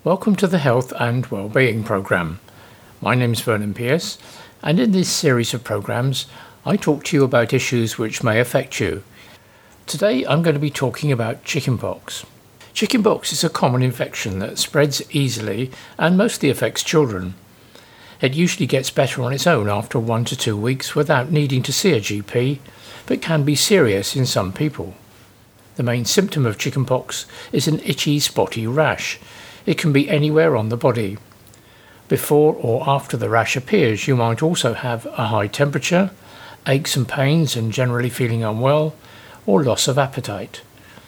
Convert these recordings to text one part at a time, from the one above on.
Welcome to the Health and Wellbeing Programme. My name's Vernon Pierce, and in this series of programmes, I talk to you about issues which may affect you. Today I'm going to be talking about chickenpox. Chickenpox is a common infection that spreads easily and mostly affects children. It usually gets better on its own after 1 to 2 weeks without needing to see a GP, but can be serious in some people. The main symptom of chickenpox is an itchy, spotty rash. It can be anywhere on the body. Before or after the rash appears, you might also have a high temperature, aches and pains and generally feeling unwell, or loss of appetite.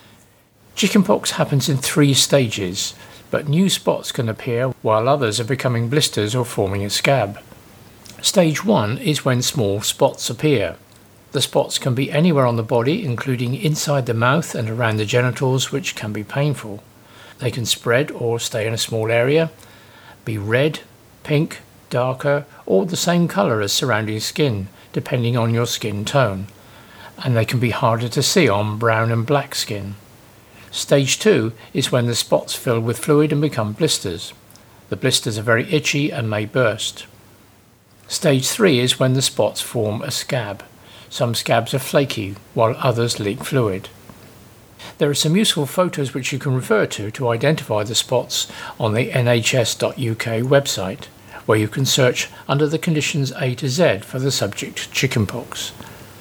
Chickenpox happens in 3 stages, but new spots can appear while others are becoming blisters or forming a scab. Stage 1 is when small spots appear. The spots can be anywhere on the body, including inside the mouth and around the genitals, which can be painful. They can spread or stay in a small area, be red, pink, darker, or the same colour as surrounding skin, depending on your skin tone, and they can be harder to see on brown and black skin. Stage 2 is when the spots fill with fluid and become blisters. The blisters are very itchy and may burst. Stage 3 is when the spots form a scab. Some scabs are flaky, while others leak fluid. There are some useful photos which you can refer to identify the spots on the nhs.uk website, where you can search under the conditions A to Z for the subject chickenpox.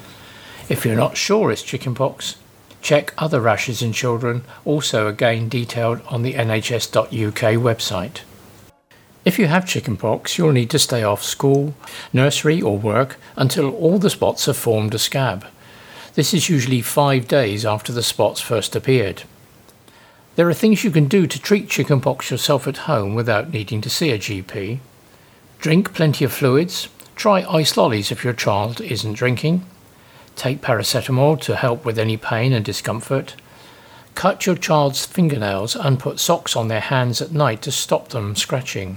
If you're not sure it's chickenpox, check other rashes in children, also again detailed on the nhs.uk website. If you have chickenpox, you'll need to stay off school, nursery or work until all the spots have formed a scab. This is usually 5 days after the spots first appeared. There are things you can do to treat chickenpox yourself at home without needing to see a GP. Drink plenty of fluids. Try ice lollies if your child isn't drinking. Take paracetamol to help with any pain and discomfort. Cut your child's fingernails and put socks on their hands at night to stop them scratching.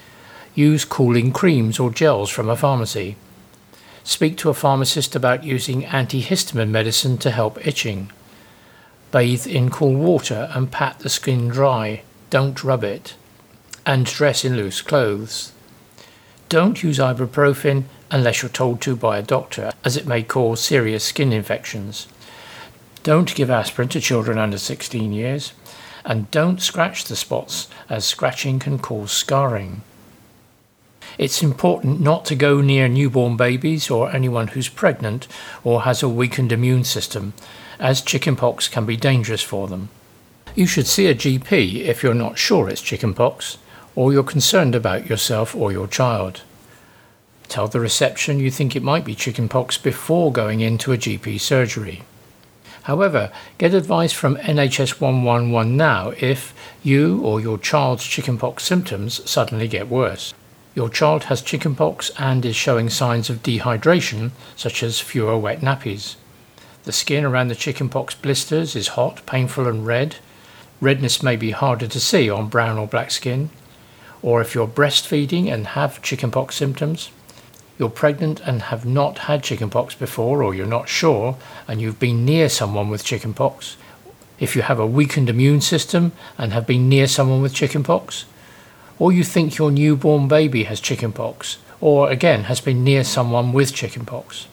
Use cooling creams or gels from a pharmacy. Speak to a pharmacist about using antihistamine medicine to help itching. Bathe in cool water and pat the skin dry, don't rub it. And dress in loose clothes. Don't use ibuprofen unless you're told to by a doctor, as it may cause serious skin infections. Don't give aspirin to children under 16 years. And don't scratch the spots, as scratching can cause scarring. It's important not to go near newborn babies or anyone who's pregnant or has a weakened immune system, as chickenpox can be dangerous for them. You should see a GP if you're not sure it's chickenpox or you're concerned about yourself or your child. Tell the reception you think it might be chickenpox before going into a GP surgery. However, get advice from NHS 111 now if you or your child's chickenpox symptoms suddenly get worse. Your child has chickenpox and is showing signs of dehydration, such as fewer wet nappies. The skin around the chickenpox blisters is hot, painful and red. Redness may be harder to see on brown or black skin. Or if you're breastfeeding and have chickenpox symptoms, you're pregnant and have not had chickenpox before, or you're not sure and you've been near someone with chickenpox. If you have a weakened immune system and have been near someone with chickenpox, or you think your newborn baby has chickenpox, or again has been near someone with chickenpox.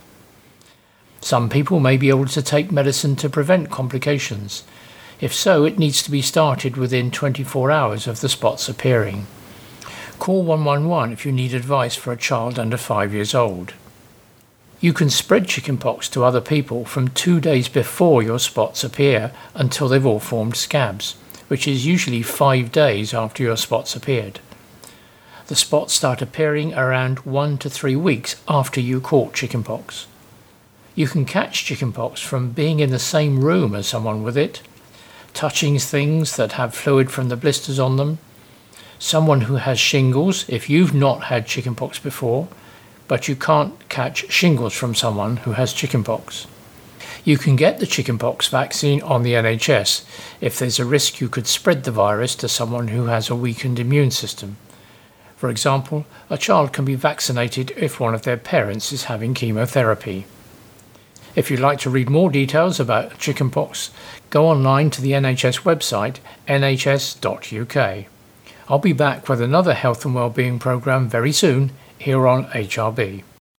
Some people may be able to take medicine to prevent complications. If so, it needs to be started within 24 hours of the spots appearing. Call 111 if you need advice for a child under 5 years old. You can spread chickenpox to other people from 2 days before your spots appear until they've all formed scabs, which is usually 5 days after your spots appeared. The spots start appearing around 1 to 3 weeks after you caught chickenpox. You can catch chickenpox from being in the same room as someone with it, touching things that have fluid from the blisters on them, someone who has shingles if you've not had chickenpox before, but you can't catch shingles from someone who has chickenpox. You can get the chickenpox vaccine on the NHS if there's a risk you could spread the virus to someone who has a weakened immune system. For example, a child can be vaccinated if one of their parents is having chemotherapy. If you'd like to read more details about chickenpox, go online to the NHS website nhs.uk. I'll be back with another health and wellbeing program very soon here on HRB.